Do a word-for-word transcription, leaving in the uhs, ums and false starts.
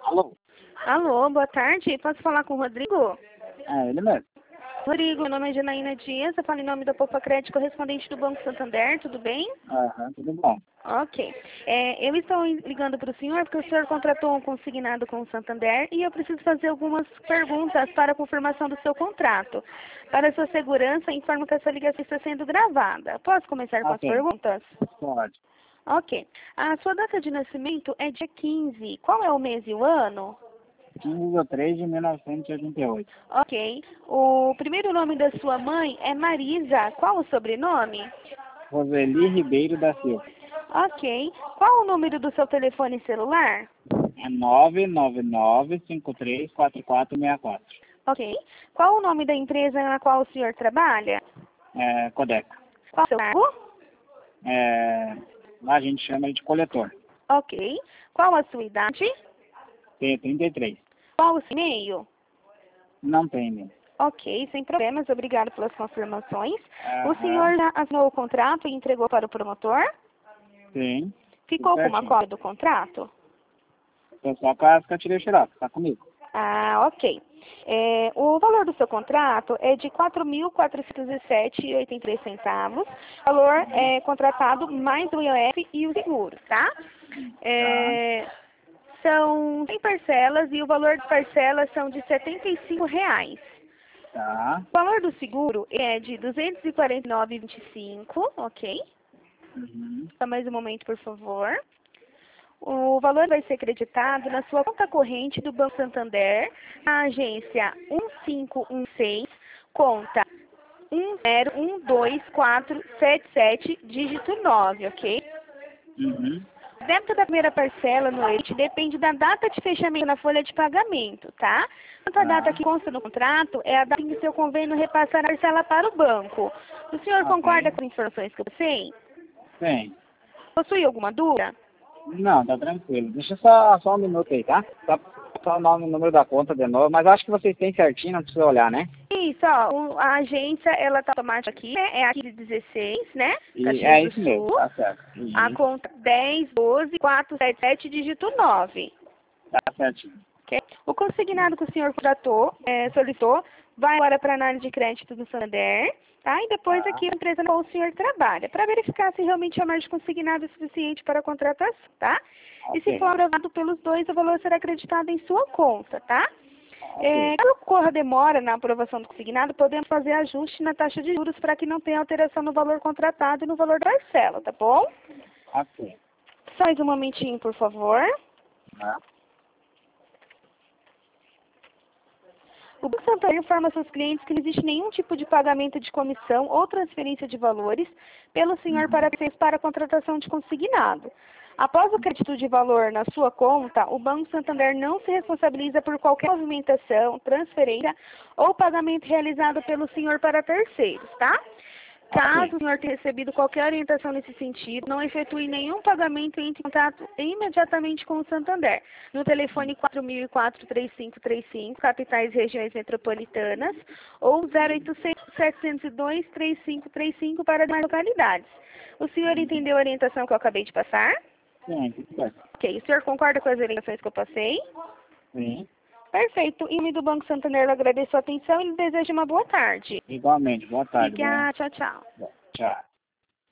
Alô? Alô, boa tarde. Posso falar com o Rodrigo? É, ele mesmo. Rodrigo, meu nome é Janaína Dias, eu falo em nome da Poupa Crédito, correspondente do Banco Santander, tudo bem? Aham, tudo bom. Ok. É, eu estou ligando para o senhor porque o senhor contratou um consignado com o Santander e eu preciso fazer algumas perguntas para a confirmação do seu contrato. Para sua segurança, informo que essa ligação está sendo gravada. Posso começar com as Ok, perguntas? pode. Ok. A sua data de nascimento é dia quinze. Qual é o mês e o ano? quinze de três de mil novecentos e oitenta e oito. Ok. O primeiro nome da sua mãe é Marisa. Qual o sobrenome? Roseli Ribeiro da Silva. Ok. Qual o número do seu telefone celular? É nove nove nove cinco três quatro quatro seis quatro. Ok. Qual o nome da empresa na qual o senhor trabalha? É, Codeca. Qual o seu cargo? É, lá a gente chama ele de coletor. Ok. Qual a sua idade? Tem trinta e três. Qual o seu e-mail? Não tem, né? Ok, sem problemas. Obrigado pelas confirmações. O Aham, senhor já assinou o contrato e entregou para o promotor? sim. Tudo Ficou com uma certinho. cópia do contrato? Tô só com as que eu tirei xerox, tá comigo. Ah, ok. É, o valor do seu contrato é de quatro mil quatrocentos e sete reais e oitenta e três centavos. Valor é contratado mais o I O F e o seguro, tá? Tá, É, são cem parcelas e o valor das parcelas são de setenta e cinco reais. tá. O valor do seguro é de duzentos e quarenta e nove reais e vinte e cinco centavos, ok? Uhum. Só mais um momento, por favor. O valor vai ser creditado na sua conta corrente do Banco Santander, na agência um cinco um seis, conta um zero um dois quatro sete sete, dígito nove, ok? Uhum. O débito da primeira parcela no leite depende da data de fechamento na folha de pagamento, tá? Quanto a data Tá, que consta no contrato é a data em que seu convênio repassar a parcela para o banco. O senhor concorda ok. com as informações que eu passei? Tem. Possui alguma dúvida? Não, tá tranquilo. Deixa só, só um minuto aí, tá? Só, só o nome e o número da conta de novo, mas acho que vocês têm certinho, não precisa olhar, né? Isso, ó, o- a agência, ela tá automática aqui, né? É aqui de dezesseis, né? E Caxias é do isso mesmo, Sul. tá certo. A Isso, conta dez doze quatrocentos e setenta e sete, dígito nove. tá certinho. Ok? O consignado que o senhor contratou, é, solicitou, vai agora para análise de crédito do Santander, tá? E depois Tá, aqui a empresa na qual o senhor trabalha, para verificar se realmente a margem consignada é suficiente para a contratação, tá? E se for ok, aprovado pelos dois, o valor será acreditado em sua conta, tá? ok. É, caso ocorra demora na aprovação do consignado, podemos fazer ajuste na taxa de juros para que não tenha alteração no valor contratado e no valor da parcela, tá bom? Ok. Só mais um momentinho, por favor. Tá, O Banco Santander informa seus clientes que não existe nenhum tipo de pagamento de comissão ou transferência de valores pelo senhor para uhum, para a contratação de consignado. Após o crédito de valor na sua conta, o Banco Santander não se responsabiliza por qualquer movimentação, transferência ou pagamento realizado pelo senhor para terceiros, tá? Caso ok. o senhor tenha recebido qualquer orientação nesse sentido, não efetue nenhum pagamento e entre em contato imediatamente com o Santander. No telefone quatro mil e quatro, três cinco três cinco, capitais e regiões metropolitanas, ou zero oitocentos, setecentos e dois, três cinco três cinco para demais localidades. O senhor Uhum. entendeu a orientação que eu acabei de passar? Sim, tudo certo. Ok. O senhor concorda com as orientações que eu passei? Sim, Perfeito. Em nome do Banco Santander, eu agradeço a atenção e lhe desejo uma boa tarde. igualmente. Boa tarde, bom. Obrigada. Tchau, tchau. Bom, tchau.